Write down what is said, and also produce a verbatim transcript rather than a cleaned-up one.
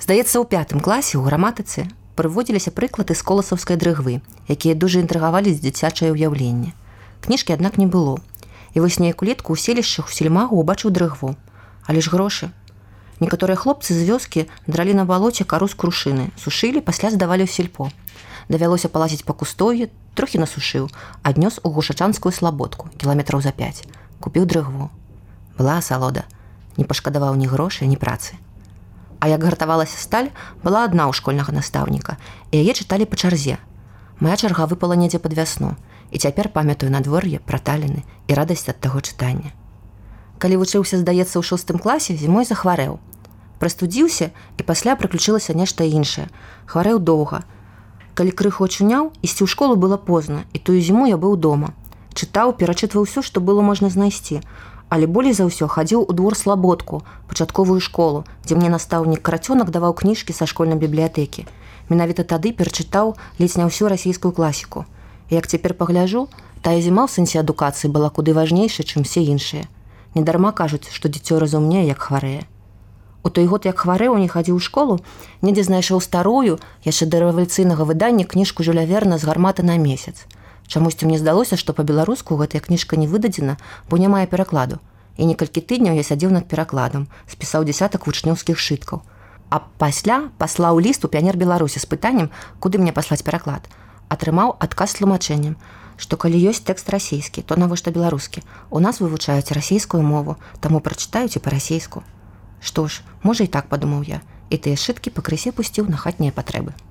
Здаецца, у пятым класе ў граматыцы прыводзіліся прыклады з коласаўскай дрыгвы, якія дужа інтрыгавалі з дзіцячае ўяўленне. Кніжкі, аднак, не было. І вось неяк улетку ў селішчах у сельмагу убачыў дрыгву. Але ж грошы. Некаторыя хлопцы з вёскі дралі на балоце кару з крушыны, сушылі, пасля здавалі ў сельпо. Давялося палазіць па кустове, трохі насушыў, аднёс у гушачанскую слабодку, кіламетраў за пяць. Купіў дрыгву. Была асалода. Не пашкадаваў ні грошай, ні працы. А як гартавалася сталь, была адна ў школьнага настаўніка, і яе чыталі па чарзе. Мая чарга выпала недзе пад вясну, і цяпер памятаю надвор'е, праталіны і радасць ад таго чытання. Калі вучыўся, здаецца, ў шостым класе, зімой захварэў. Прастудзіўся, і пасля прыключылася нешта іншае. Хварэў доўга. Калі крыху ачуняў, ісці ў школу было позна, і тую зіму я быў дома. Чытаў, перачытваў усё, што было можна знайсці. Але болей за ўсё хадзіў у двор слабодку, пачатковую школу, дзе мне настаўнік карацёнак даваў кніжкі са школьнай бібліятэкі. Менавіта тады перачытаў ледзь не ўсю расійскую класіку. І як цяпер пагляджу, тая зіма ў сэнсе адукацыі была куды важнейшая, чым все іншыя. Недарма кажуць, што дзіцё разумнее, як хварэе. У той год, як хварэў, не хадзіў у школу, недзе знайшоў старую, яшчэ да рэвалюцыйнага выдання кніжку Жюля Верна «З гарматы на месяц». Чамусьці мне здалося, што па-беларуску гэтая кніжка не выдадзена, бо не мае перакладу. І некалькі тыдняў я сядзеў над перакладам, спісаў дзясятак вучнёўскіх шыткаў. А пасля паслаў ліст у піянер Беларусі з пытаннем, куды мне паслаць пераклад. Атрымаў адказ з тлумачэннем, што калі ёсць тэкст расійскі, то навошта беларускі? У нас вывучаюць расійскую мову, таму прачытаюць і па-расейску. Што ж, можа і так, падумаў я, і тыя шыткі пакрысе пусціў на хатнія патрэбы.